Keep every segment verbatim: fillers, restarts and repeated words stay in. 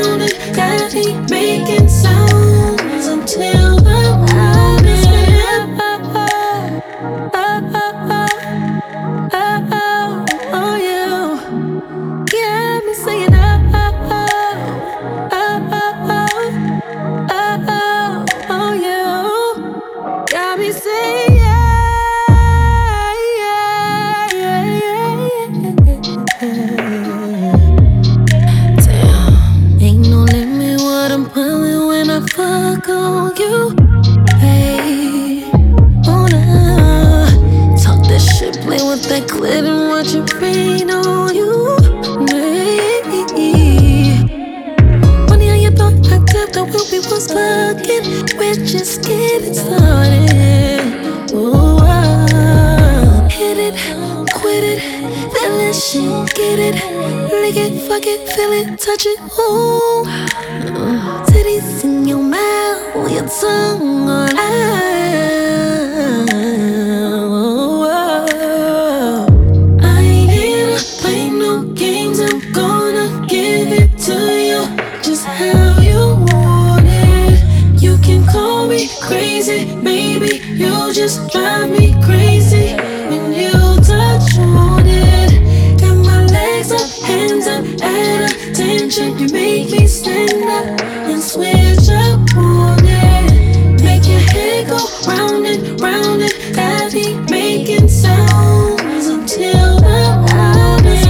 round it, got me making sounds until the morning. Oh, oh, oh, oh, oh, oh, you got me saying oh, oh, oh, oh, oh, oh, oh, oh, you got me saying yeah, yeah, yeah, yeah. Damn, ain't no limit what I'm pulling when I fuck on you. Hey, oh nah, talk that shit, play with that clit and watch it rain on you. Hey, funny how you thought I took the wheel we was fucking. We're just getting started. Ooh, ah, hit it, quit it, feel that shit, get it, lick it, fuck it, feel it, touch it. Ooh, titties in your mouth, your tongue on out. I ain't here to play no games. I'm gonna give it to you just how you want it. You can call me crazy, maybe you just drive me crazy when you touch on it. Got my legs up, hands up, at attention. You make me stand up and switch up on it. Make your head go round and round it. Got me making sounds until the morning.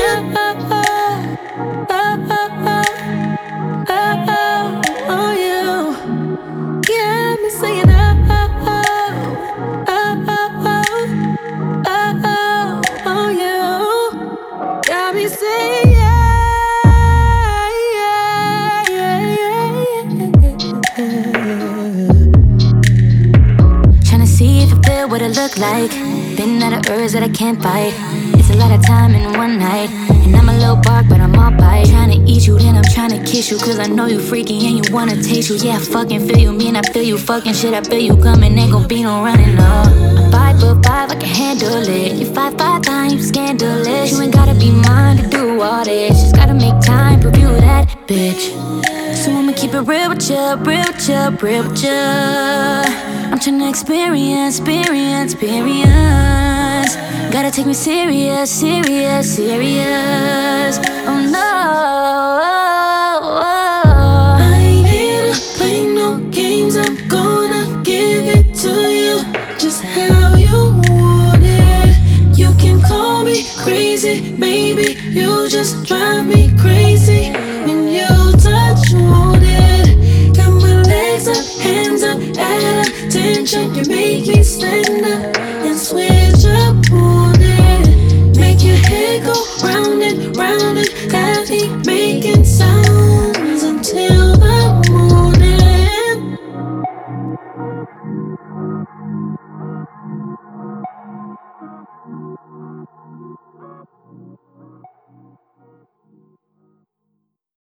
Oh, oh, oh, oh, oh, oh, you got me saying oh, oh, oh, oh, oh, oh, oh, oh, you got me saying yeah, yeah, yeah, yeah. Tryna see if I feel what it look like. Been out of urge that I can't fight. It's a lot of time in one night. And I'm a little bark, but I'm all bite. Tryna eat you, then I'm tryna kiss you. Cause I know you freaky and you wanna taste you. Yeah, I fucking feel you, mean I feel you. Fucking shit, I feel you coming. Ain't gon' be no running, no. I'm five foot five, I can handle it. You five five nine, you scandalous. You ain't gotta be mine to do all this. Just gotta make time, prove you that bitch. So I'ma keep it real with ya, real with ya, real with ya. I'm tryna experience, experience, experience. Gotta take me serious, serious, serious. Oh no.